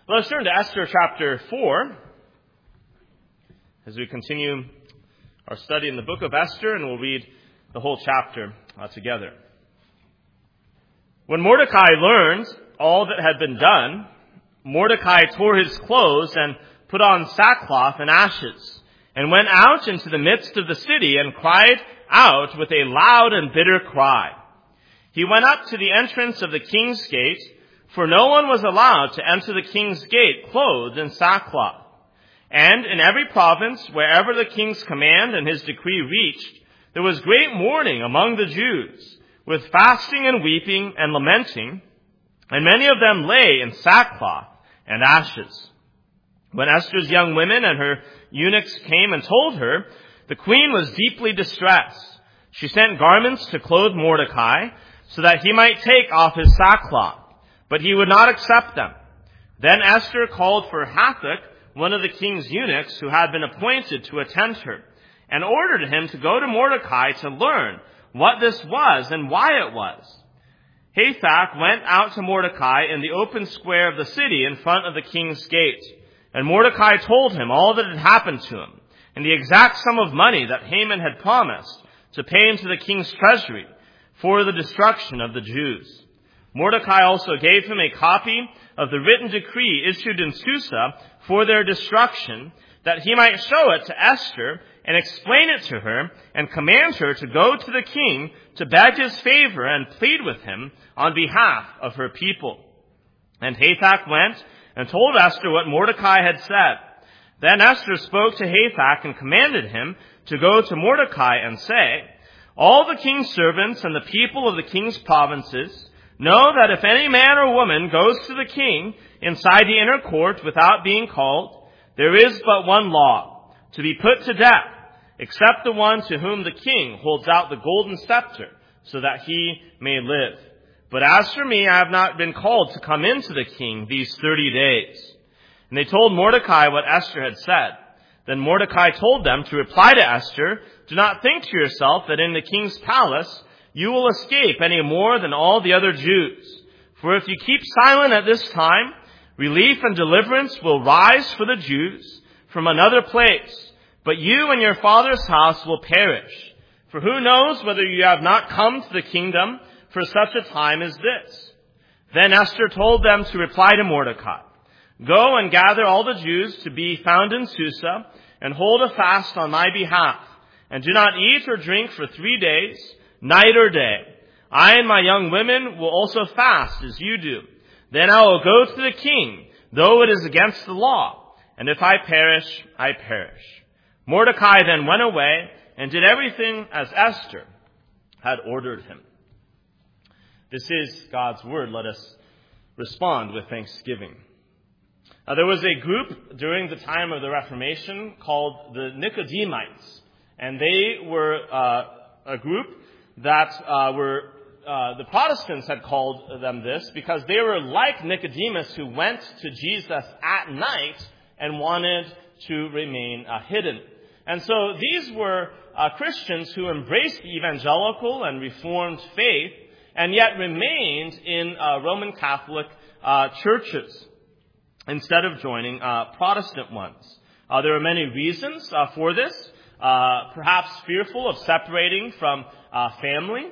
Let's turn to Esther chapter 4 as we continue our study in the book of Esther, and we'll read the whole chapter together. When Mordecai learned all that had been done, Mordecai tore his clothes and put on sackcloth and ashes, and went out into the midst of the city and cried out with a loud and bitter cry. He went up to the entrance of the king's gate, for no one was allowed to enter the king's gate clothed in sackcloth. And in every province, wherever the king's command and his decree reached, there was great mourning among the Jews, with fasting and weeping and lamenting, and many of them lay in sackcloth and ashes. When Esther's young women and her eunuchs came and told her, the queen was deeply distressed. She sent garments to clothe Mordecai, so that he might take off his sackcloth. But he would not accept them. Then Esther called for Hathach, one of the king's eunuchs who had been appointed to attend her, and ordered him to go to Mordecai to learn what this was and why it was. Hathach went out to Mordecai in the open square of the city in front of the king's gate. And Mordecai told him all that had happened to him, and the exact sum of money that Haman had promised to pay into the king's treasury for the destruction of the Jews. Mordecai also gave him a copy of the written decree issued in Susa for their destruction, that he might show it to Esther and explain it to her and command her to go to the king to beg his favor and plead with him on behalf of her people. And Hathach went and told Esther what Mordecai had said. Then Esther spoke to Hathach and commanded him to go to Mordecai and say, all the king's servants and the people of the king's provinces know that if any man or woman goes to the king inside the inner court without being called, there is but one law, to be put to death, except the one to whom the king holds out the golden scepter, so that he may live. But as for me, I have not been called to come into the king these 30 days. And they told Mordecai what Esther had said. Then Mordecai told them to reply to Esther, do not think to yourself that in the king's palace you will escape any more than all the other Jews. For if you keep silent at this time, relief and deliverance will rise for the Jews from another place. But you and your father's house will perish. For who knows whether you have not come to the kingdom for such a time as this? Then Esther told them to reply to Mordecai, go and gather all the Jews to be found in Susa, and hold a fast on my behalf, and do not eat or drink for 3 days, night or day. I and my young women will also fast as you do. Then I will go to the king, though it is against the law, and if I perish, I perish. Mordecai then went away and did everything as Esther had ordered him. This is God's word. Let us respond with thanksgiving. There was a group during the time of the Reformation called the Nicodemus, and they were a group that the Protestants had called them this because they were like Nicodemus, who went to Jesus at night and wanted to remain hidden. And so these were Christians who embraced the evangelical and Reformed faith and yet remained in Roman Catholic churches instead of joining Protestant ones. There are many reasons for this. Perhaps fearful of separating from family.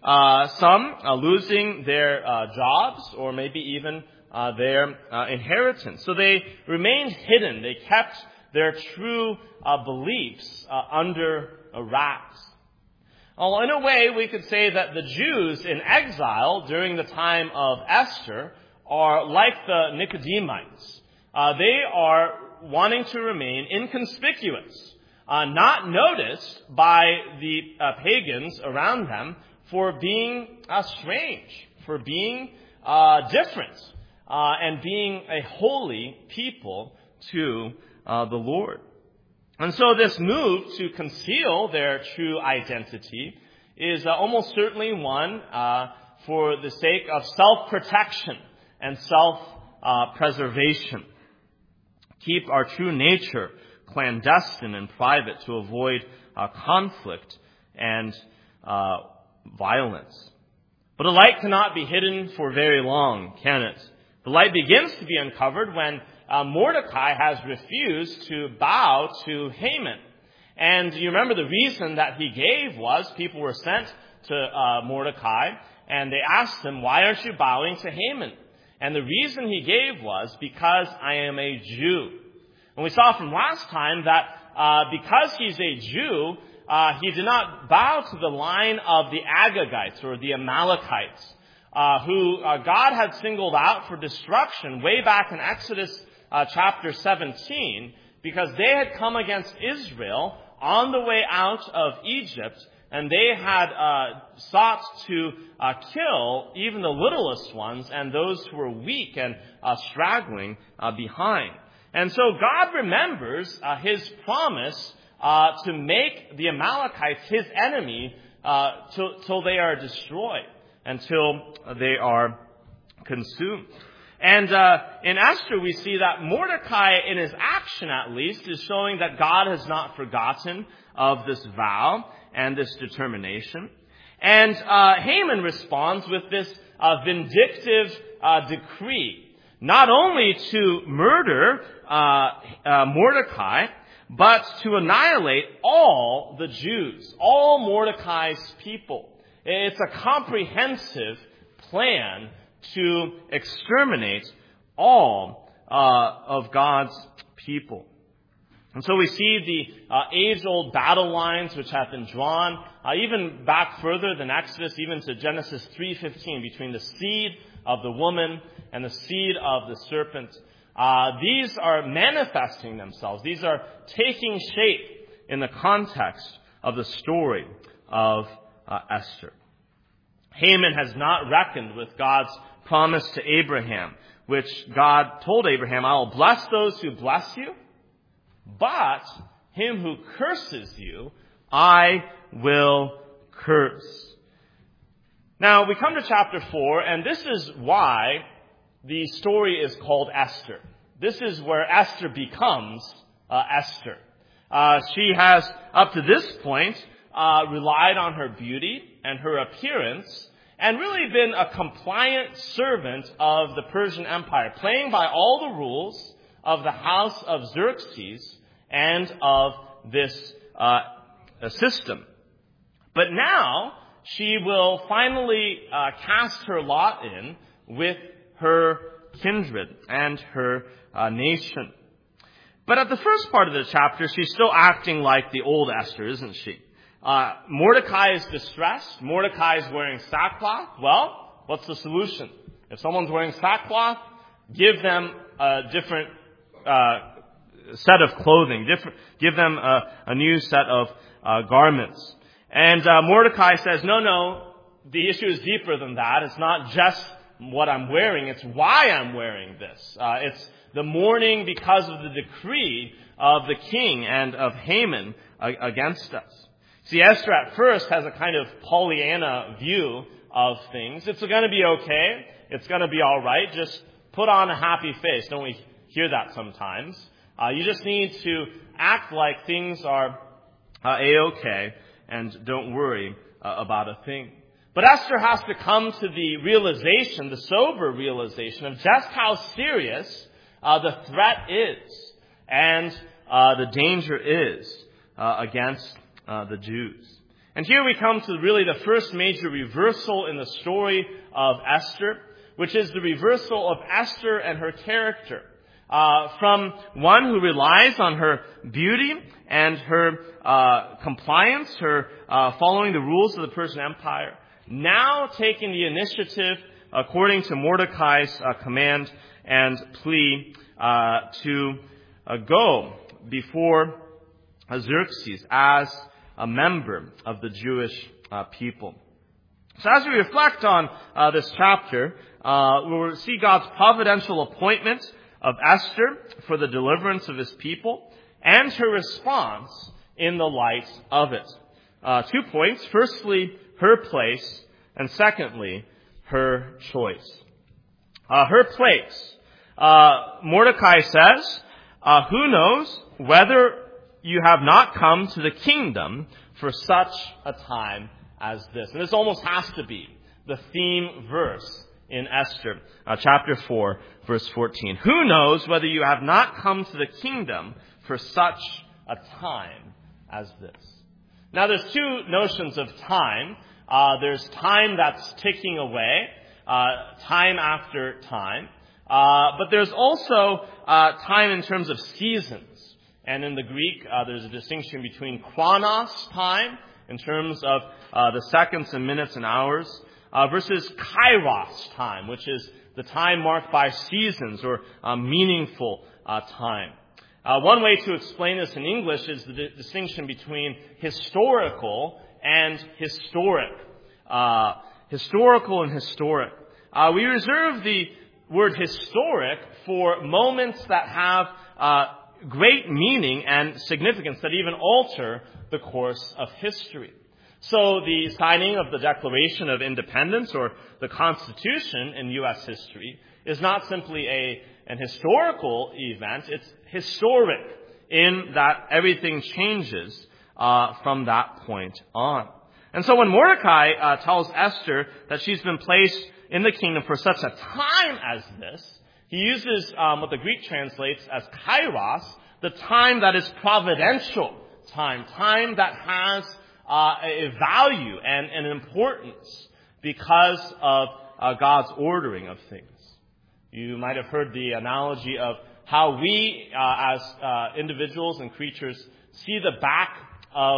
Some losing their jobs or maybe even their inheritance. So they remained hidden. They kept their true beliefs under wraps. Well, in a way, we could say that the Jews in exile during the time of Esther are like the Nicodemus. They are wanting to remain inconspicuous, not noticed by the pagans around them for being strange, for being different, and being a holy people to the Lord. And so this move to conceal their true identity is almost certainly one for the sake of self-protection and self-preservation. Keep our true nature clandestine and private to avoid conflict and violence. But a light cannot be hidden for very long, can it? The light begins to be uncovered when Mordecai has refused to bow to Haman. And you remember the reason that he gave was people were sent to Mordecai, and they asked him, "Why aren't you bowing to Haman?" And the reason he gave was, "Because I am a Jew." And we saw from last time that because he's a Jew, he did not bow to the line of the Agagites or the Amalekites, who God had singled out for destruction way back in Exodus chapter 17, because they had come against Israel on the way out of Egypt, and they had sought to kill even the littlest ones and those who were weak and straggling behind. And so God remembers his promise to make the Amalekites his enemy till they are destroyed, until they are consumed. And in Esther, we see that Mordecai, in his action at least, is showing that God has not forgotten of this vow and this determination. And Haman responds with this vindictive decree, not only to murder Mordecai, but to annihilate all the Jews, all Mordecai's people. It's a comprehensive plan to exterminate all of God's people. And so we see the age-old battle lines which have been drawn, even back further than Exodus, even to Genesis 3:15, between the seed of the woman and the seed of the serpent. These are manifesting themselves. These are taking shape in the context of the story of Esther. Haman has not reckoned with God's promise to Abraham, which God told Abraham, "I will bless those who bless you, but him who curses you, I will curse." Now, we come to chapter 4, and this is why the story is called Esther. This is where Esther becomes Esther. She has, up to this point, relied on her beauty and her appearance, and really been a compliant servant of the Persian Empire, playing by all the rules of the house of Xerxes and of this system. But now she will finally cast her lot in with her kindred and her nation. But at the first part of the chapter, she's still acting like the old Esther, isn't she? Mordecai is distressed. Mordecai is wearing sackcloth. Well, what's the solution? If someone's wearing sackcloth, give them a different set of clothing. Give them a new set of garments. And Mordecai says, no, the issue is deeper than that. It's not just what I'm wearing. It's why I'm wearing this. It's the mourning because of the decree of the king and of Haman against us. See, Esther at first has a kind of Pollyanna view of things. It's going to be okay. It's going to be all right. Just put on a happy face. Don't we hear that sometimes? You just need to act like things are A-okay and don't worry about a thing. But Esther has to come to the realization, the sober realization of just how serious the threat is and the danger is against the Jews. And here we come to really the first major reversal in the story of Esther, which is the reversal of Esther and her character. From one who relies on her beauty and her compliance, her following the rules of the Persian Empire, now taking the initiative according to Mordecai's command and plea to go before Xerxes as a member of the Jewish people. So as we reflect on this chapter, we'll see God's providential appointment of Esther for the deliverance of his people and her response in the light of it. 2 points. Firstly, her place, and secondly, her choice. Her place. Mordecai says, who knows whether you have not come to the kingdom for such a time as this. And this almost has to be the theme verse in Esther, chapter 4, verse 14. Who knows whether you have not come to the kingdom for such a time as this? Now, there's two notions of time. There's time that's ticking away, time after time. But there's also time in terms of seasons. And in the Greek, there's a distinction between chronos, time, in terms of the seconds and minutes and hours, versus kairos, time, which is the time marked by seasons or meaningful time. One way to explain this in English is the distinction between historical and historic. Historical and historic. We reserve the word historic for moments that have great meaning and significance that even alter the course of history. So the signing of the Declaration of Independence or the Constitution in U.S. history is not simply an historical event. It's historic in that everything changes from that point on. And so when Mordecai tells Esther that she's been placed in the kingdom for such a time as this, he uses what the Greek translates as kairos, the time that is providential time that has a value and an importance because of God's ordering of things. You might have heard the analogy of how we, as individuals and creatures, see the back of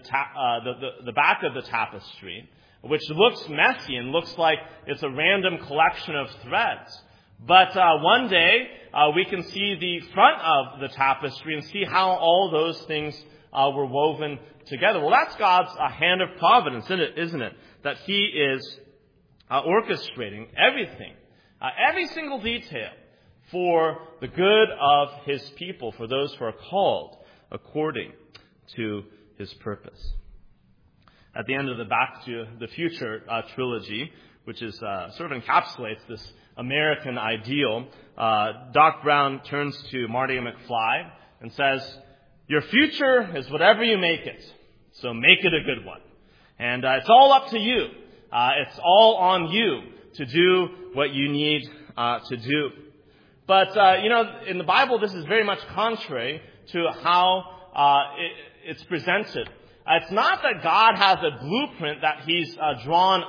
the back of the tapestry, which looks messy and looks like it's a random collection of threads. But one day we can see the front of the tapestry and see how all those things were woven together. Well, that's God's hand of providence, isn't it? That He is orchestrating everything, every single detail, for the good of His people, for those who are called according to His purpose. At the end of the Back to the Future trilogy, which is sort of encapsulates this American ideal, Doc Brown turns to Marty McFly and says, "Your future is whatever you make it, so make it a good one. And it's all up to you. It's all on you to do what you need to do." But, in the Bible, this is very much contrary to how it's presented. It's not that God has a blueprint that He's drawn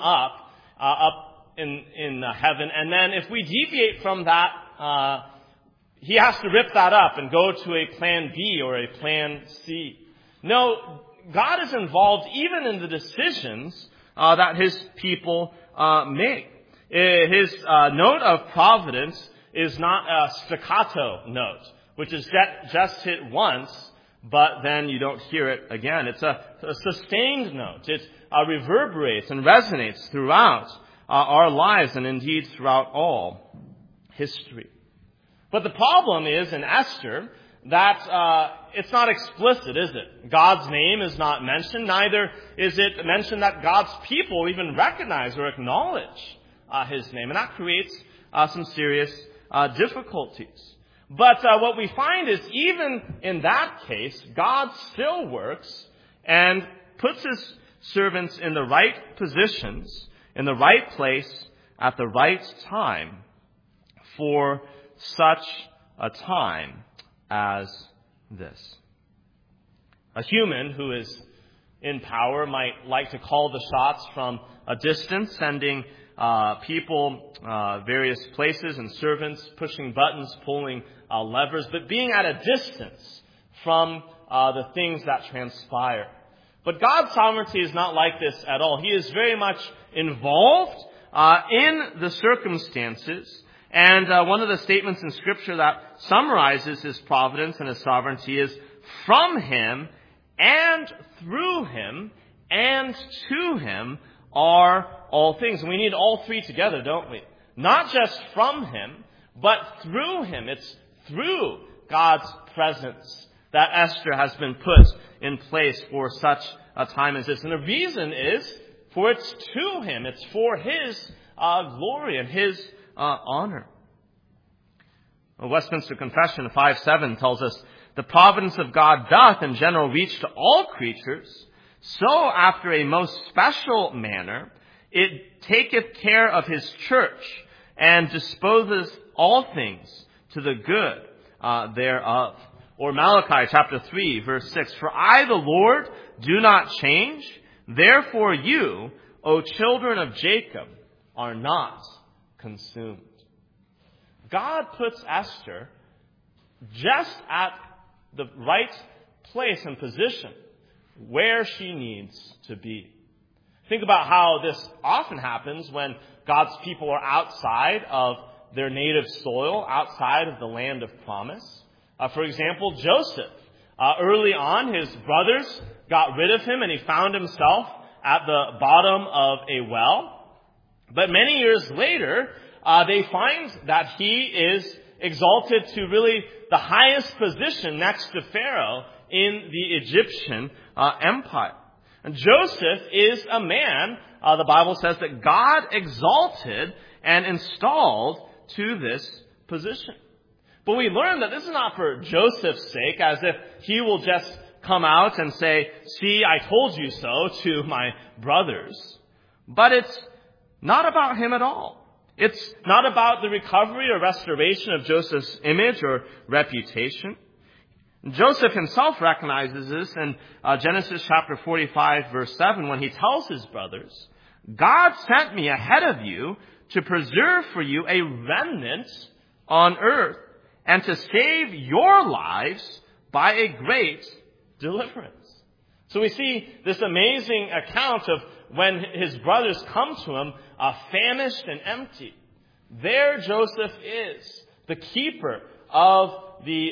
up in heaven, and then if we deviate from that, He has to rip that up and go to a plan B or a plan C. No, God is involved even in the decisions that His people make. His note of providence is not a staccato note, which is just hit once, but then you don't hear it again. It's a sustained note. It reverberates and resonates throughout our lives and indeed throughout all history. But the problem is in Esther that it's not explicit, is it? God's name is not mentioned. Neither is it mentioned that God's people even recognize or acknowledge His name. And that creates some serious difficulties. But what we find is even in that case, God still works and puts His servants in the right positions, in the right place, at the right time for such a time as this. A human who is in power might like to call the shots from a distance, sending people various places and servants pushing buttons, pulling levers, but being at a distance from the things that transpire. But God's sovereignty is not like this at all. He is very much involved in the circumstances. And one of the statements in Scripture that summarizes His providence and His sovereignty is, "From Him and through Him and to Him are all things." And we need all three together, don't we? Not just from Him, but through Him. It's through God's presence that Esther has been put in place for such a time as this. And the reason is for it's to Him. It's for His glory and His honor. The Westminster Confession 5:7 tells us, "The providence of God doth in general reach to all creatures, so after a most special manner It taketh care of his church, and disposeth all things to the good thereof. Or Malachi chapter 3, verse 6, For I, the Lord, do not change. Therefore you, O children of Jacob, are not consumed. God puts Esther just at the right place and position where she needs to be. Think about how this often happens when God's people are outside of their native soil, outside of the land of promise. For example, Joseph. Early on, his brothers got rid of him and he found himself at the bottom of a well. But many years later, they find that he is exalted to really the highest position next to Pharaoh in the Egyptian empire. And Joseph is a man, the Bible says, that God exalted and installed to this position. But we learn that this is not for Joseph's sake, as if he will just come out and say, "See, I told you so," to my brothers. But it's not about him at all. It's not about the recovery or restoration of Joseph's image or reputation. Joseph himself recognizes this in Genesis chapter 45, verse 7, when he tells his brothers, "God sent me ahead of you to preserve for you a remnant on earth and to save your lives by a great deliverance." So we see this amazing account of when his brothers come to him, famished and empty. There Joseph is, the keeper of the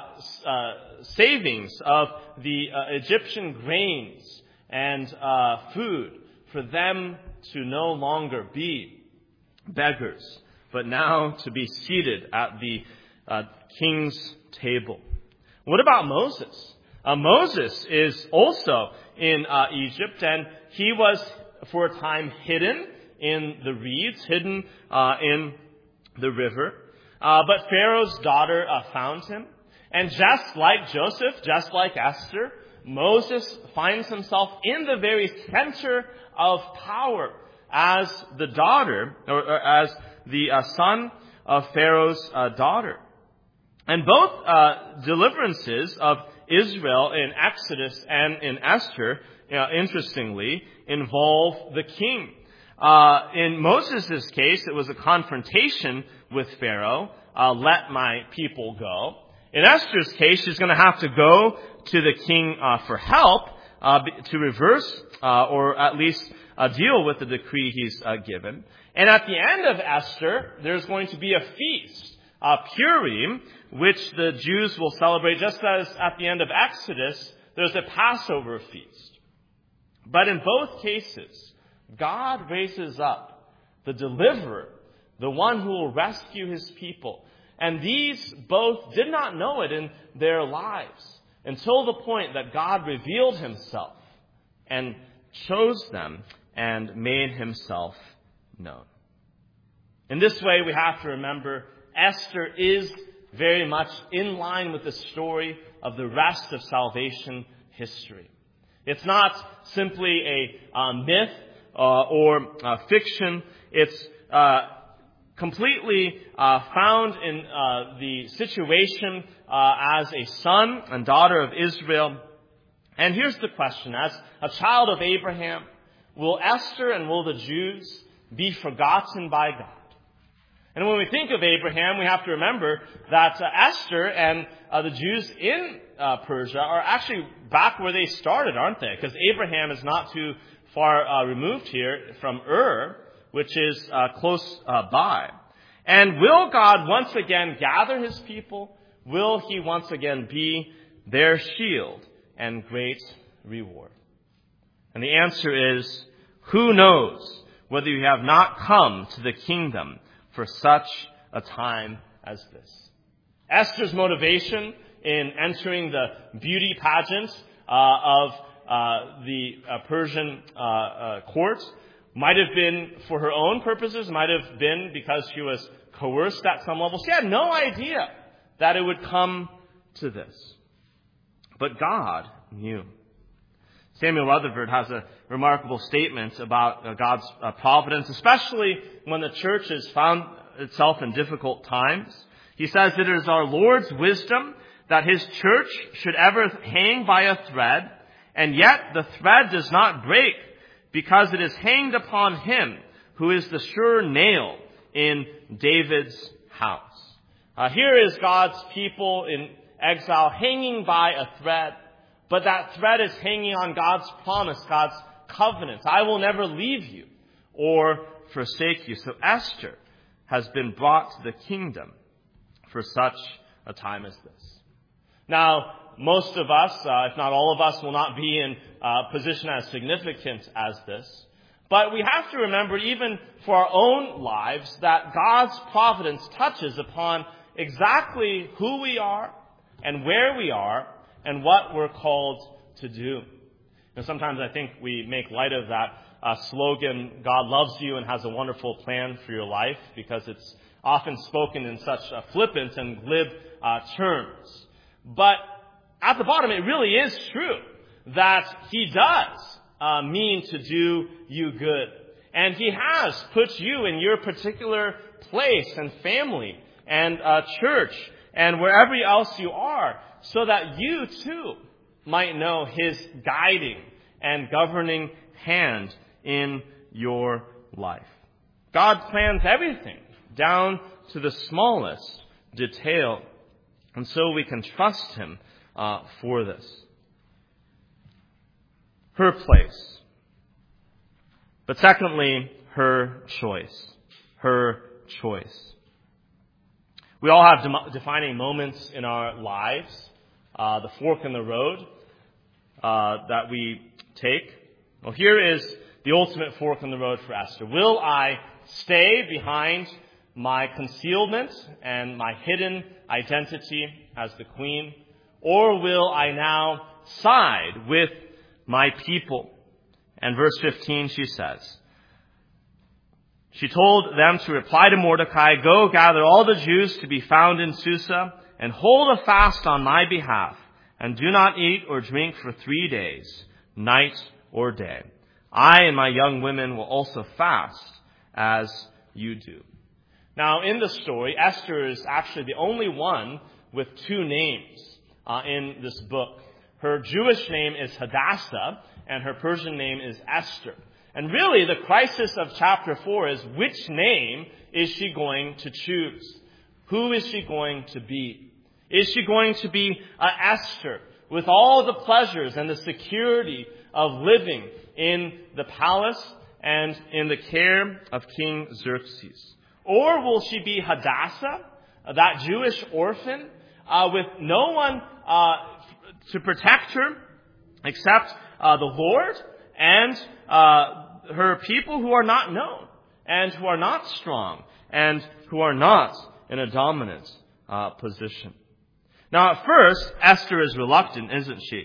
savings of the Egyptian grains and food, for them to no longer be beggars, but now to be seated at the king's table. What about Moses? Moses is also in Egypt, and he was for a time hidden in the reeds, hidden in the river. But Pharaoh's daughter found him. And just like Joseph, just like Esther, Moses finds himself in the very center of power as the daughter, or as the son of Pharaoh's daughter. And both deliverances of Israel in Exodus and in Esther, interestingly, involve the king. In Moses' case, it was a confrontation with Pharaoh. Let my people go. In Esther's case, she's going to have to go to the king for help to reverse or at least deal with the decree he's given. And at the end of Esther, there's going to be a feast, Purim, which the Jews will celebrate, just as at the end of Exodus, there's a Passover feast. But in both cases, God raises up the deliverer, the one who will rescue his people. And these both did not know it in their lives until the point that God revealed himself and chose them and made himself known. In this way, we have to remember Esther is very much in line with the story of the rest of salvation history. It's not simply a myth or fiction. It's completely found in the situation as a son and daughter of Israel. And here's the question. As a child of Abraham, will Esther and will the Jews be forgotten by God? And when we think of Abraham, we have to remember that Esther and the Jews in Persia are actually back where they started, aren't they? Because Abraham is not too far removed here from Ur, which is close by. And will God once again gather his people? Will he once again be their shield and great reward? And the answer is, who knows whether you have not come to the kingdom for such a time as this. Esther's motivation in entering the beauty pageant of the Persian court might have been for her own purposes, might have been because she was coerced at some level. She had no idea that it would come to this. But God knew. Samuel Rutherford has a remarkable statement about God's providence, especially when the church has found itself in difficult times. He says, "It is our Lord's wisdom that his church should ever hang by a thread, and yet the thread does not break, because it is hanged upon him who is the sure nail in David's house." Here is God's people in exile hanging by a thread, but that thread is hanging on God's promise, God's covenant. I will never leave you or forsake you. So Esther has been brought to the kingdom for such a time as this. Now, most of us, if not all of us, will not be in a position as significant as this. But we have to remember, even for our own lives, that God's providence touches upon exactly who we are and where we are and what we're called to do. And sometimes I think we make light of that slogan, "God loves you and has a wonderful plan for your life," because it's often spoken in such flippant and glib terms. But at the bottom, it really is true that he does mean to do you good. And he has put you in your particular place and family and church and wherever else you are, so that you too might know his guiding and governing hand in your life. God plans everything down to the smallest detail, and so we can trust him for this. Her place. But secondly, her choice. Her choice. We all have defining moments in our lives, the fork in the road that we take. Well, here is the ultimate fork in the road for Esther. Will I stay behind my concealment and my hidden identity as the queen, or will I now side with my people? And verse 15, she says, she told them to reply to Mordecai, "Go gather all the Jews to be found in Susa, and hold a fast on my behalf, and do not eat or drink for 3 days, night or day. I and my young women will also fast as you do." Now, in the story, Esther is actually the only one with 2 names in this book. Her Jewish name is Hadassah, and her Persian name is Esther. And really, the crisis of chapter 4 is, which name is she going to choose? Who is she going to be? Is she going to be Esther, with all the pleasures and the security of living in the palace and in the care of King Xerxes? Or will she be Hadassah, that Jewish orphan, with no one to protect her except the Lord and her people who are not known and who are not strong and who are not in a dominant position? Now, at first, Esther is reluctant, isn't she?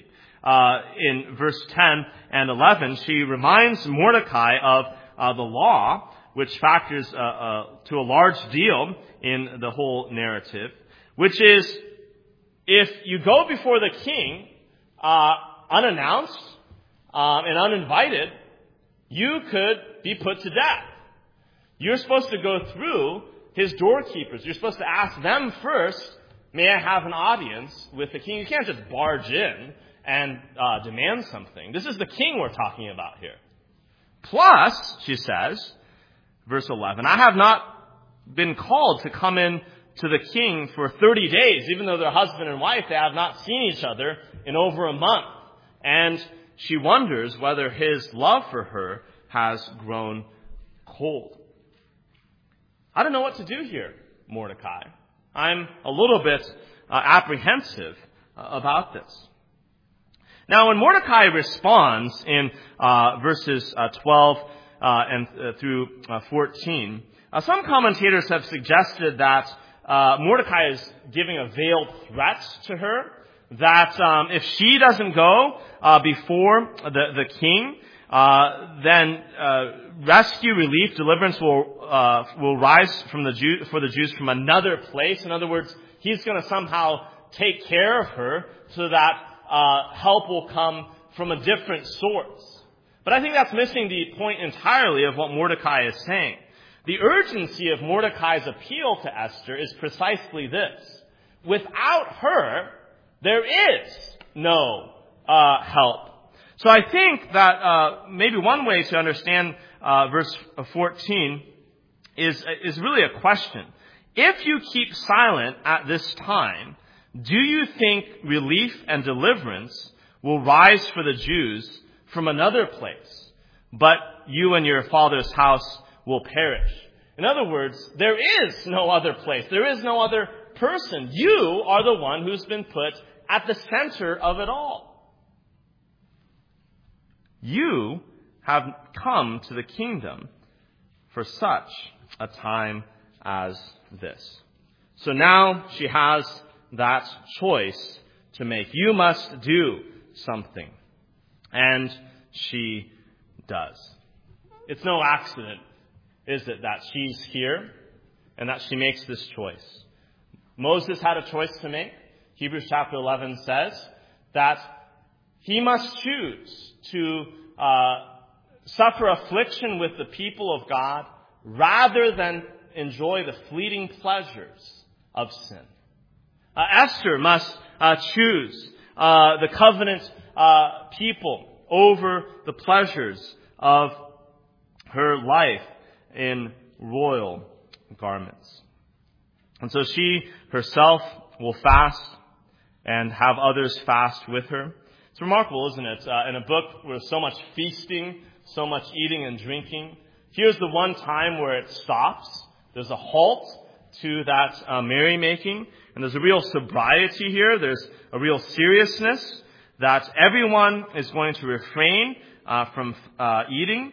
In verse 10 and 11, she reminds Mordecai of the law, which factors to a large deal in the whole narrative, which is, if you go before the king unannounced and uninvited, you could be put to death. You're supposed to go through his doorkeepers. You're supposed to ask them first, "May I have an audience with the king?" You can't just barge in and demand something. This is the king we're talking about here. Plus, she says, verse 11, "I have not been called to come in to the king for 30 days, even though they're husband and wife. They have not seen each other in over a month." And she wonders whether his love for her has grown cold. I don't know what to do here, Mordecai. I'm a little bit apprehensive about this. Now, when Mordecai responds in verses 12 and through 14, some commentators have suggested that Mordecai is giving a veiled threat to her, that if she doesn't go before the king, then rescue, relief, deliverance will rise for the Jews from another place. In other words, he's going to somehow take care of her so that help will come from a different source. But I think that's missing the point entirely of what Mordecai is saying. The urgency of Mordecai's appeal to Esther is precisely this. Without her, there is no help. So I think that maybe one way to understand verse 14 is really a question. If you keep silent at this time, do you think relief and deliverance will rise for the Jews from another place, but you and your father's house will perish? In other words, there is no other place. There is no other person. You are the one who's been put at the center of it all. You have come to the kingdom for such a time as this. So now she has that choice to make. You must do something. And she does. It's no accident, is it, that she's here and that she makes this choice. Moses had a choice to make. Hebrews chapter 11 says that he must choose to suffer affliction with the people of God rather than enjoy the fleeting pleasures of sin. Esther must choose the covenant people over the pleasures of her life in royal garments. And so she herself will fast and have others fast with her. It's remarkable, isn't it? In a book where so much feasting, so much eating and drinking, here's the one time where it stops. There's a halt to that merrymaking, and there's a real sobriety here. There's a real seriousness that everyone is going to refrain from eating.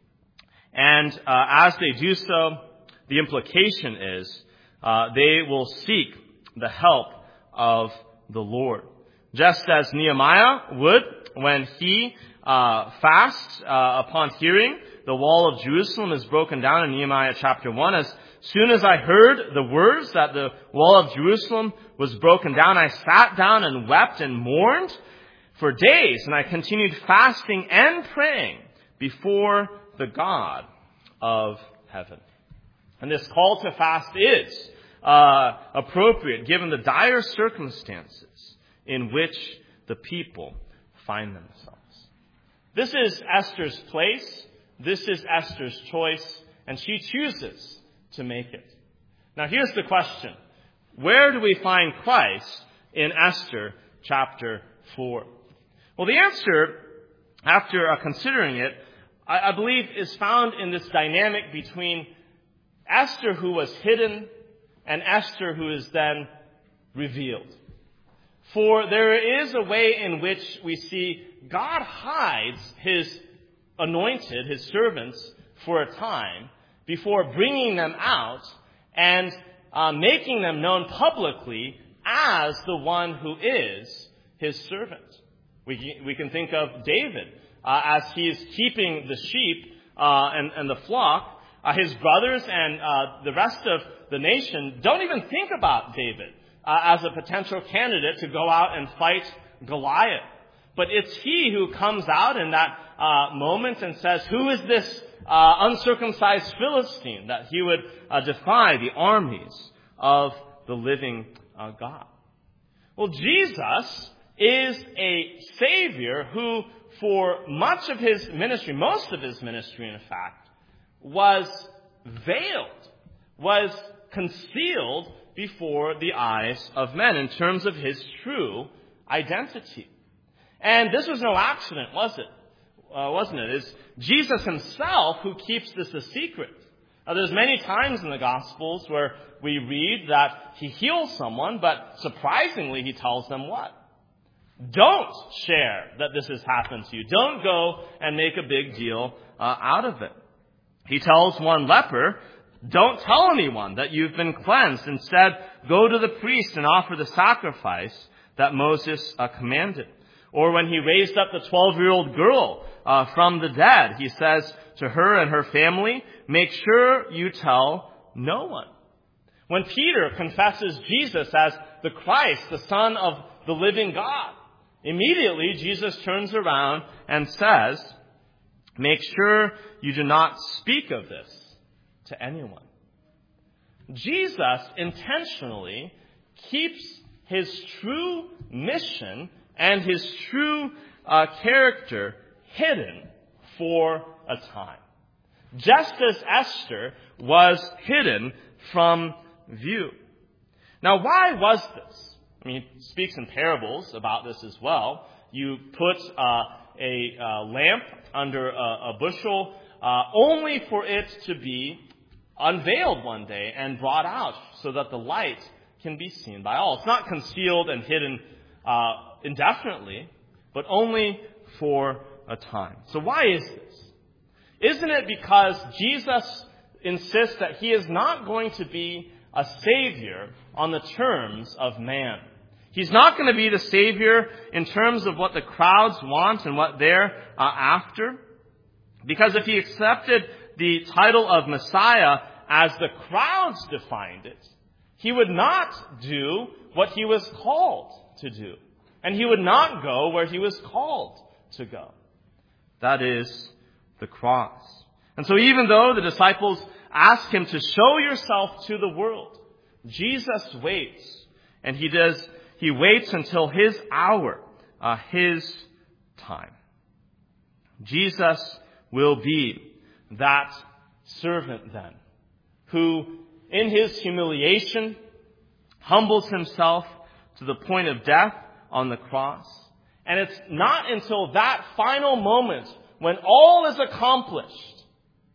And as they do so, the implication is they will seek the help of the Lord. Just as Nehemiah would when he fasts upon hearing the wall of Jerusalem is broken down in Nehemiah chapter 1. As soon as I heard the words that the wall of Jerusalem was broken down, I sat down and wept and mourned for days, and I continued fasting and praying before the God of heaven. And this call to fast is appropriate given the dire circumstances in which the people find themselves. This is Esther's place. This is Esther's choice, and she chooses to make it. Now here's the question. Where do we find Christ in Esther chapter 4? Well, the answer, after considering it, I believe is found in this dynamic between Esther who was hidden and Esther who is then revealed. For there is a way in which we see God hides his anointed, his servants, for a time before bringing them out and making them known publicly as the one who is his servant. We can think of David as he's keeping the sheep and the flock. His brothers and the rest of the nation don't even think about David as a potential candidate to go out and fight Goliath. But it's he who comes out in that moment and says, who is this uncircumcised Philistine, that he would defy the armies of the living God? Well, Jesus is a Savior who, for much of his ministry, most of his ministry, in fact, was veiled, was concealed before the eyes of men in terms of his true identity. And this was no accident, was it? Wasn't it? It's Jesus himself who keeps this a secret. Now, there's many times in the Gospels where we read that he heals someone, but surprisingly he tells them what? Don't share that this has happened to you. Don't go and make a big deal out of it. He tells one leper, don't tell anyone that you've been cleansed. Instead, go to the priest and offer the sacrifice that Moses commanded. Or when he raised up the 12-year-old girl from the dead, he says to her and her family, make sure you tell no one. When Peter confesses Jesus as the Christ, the Son of the living God, Immediately, Jesus turns around and says, "Make sure you do not speak of this to anyone." Jesus intentionally keeps his true mission and his true character hidden for a time, just as Esther was hidden from view. Now, why was this? I mean, he speaks in parables about this as well. You put a lamp under a bushel only for it to be unveiled one day and brought out so that the light can be seen by all. It's not concealed and hidden indefinitely, but only for a time. So why is this? Isn't it because Jesus insists that he is not going to be a savior on the terms of man? He's not going to be the savior in terms of what the crowds want and what they're after. Because if he accepted the title of Messiah as the crowds defined it, he would not do what he was called to do. And he would not go where he was called to go. That is the cross. And so even though the disciples ask him to show yourself to the world, Jesus waits. And he waits until his hour, his time. Jesus will be that servant then, who in his humiliation humbles himself to the point of death on the cross. And it's not until that final moment when all is accomplished,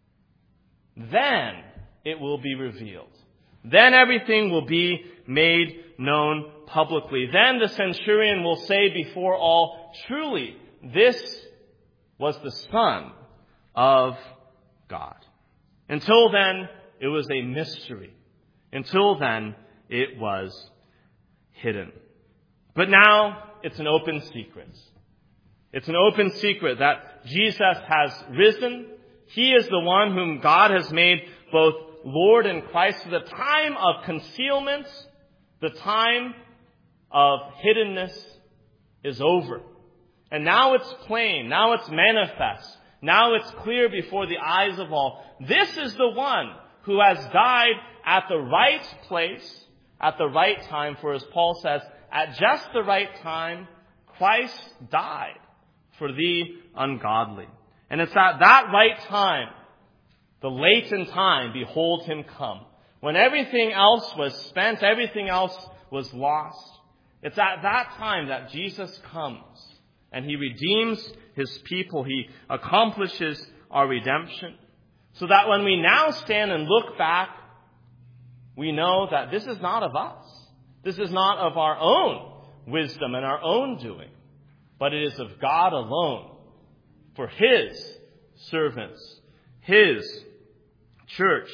then it will be revealed. Then everything will be made known publicly. Then the centurion will say before all, "Truly, this was the Son of God." Until then, it was a mystery. Until then, it was hidden. But now, it's an open secret. It's an open secret that Jesus has risen. He is the one whom God has made both Lord and Christ. So the time of concealment, the time of hiddenness is over. And now it's plain. Now it's manifest. Now it's clear before the eyes of all. This is the one who has died at the right place, at the right time. For as Paul says, at just the right time, Christ died for the ungodly. And it's at that right time, the late in time, behold him come. When everything else was spent, everything else was lost. It's at that time that Jesus comes and he redeems his people. He accomplishes our redemption. So that when we now stand and look back, we know that this is not of us. This is not of our own wisdom and our own doing, but it is of God alone for his servants, his church,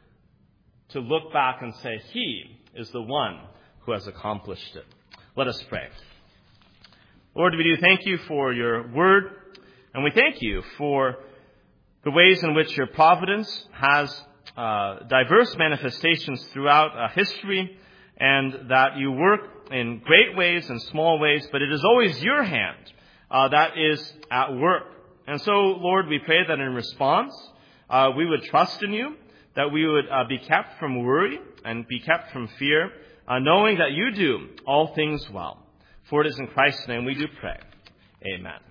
to look back and say, he is the one who has accomplished it. Let us pray. Lord, we do thank you for your word, and we thank you for the ways in which your providence has diverse manifestations throughout history, and that you work in great ways and small ways, but it is always your hand that is at work. And so, Lord, we pray that in response, we would trust in you, that we would be kept from worry and be kept from fear, knowing that you do all things well. For it is in Christ's name we do pray. Amen.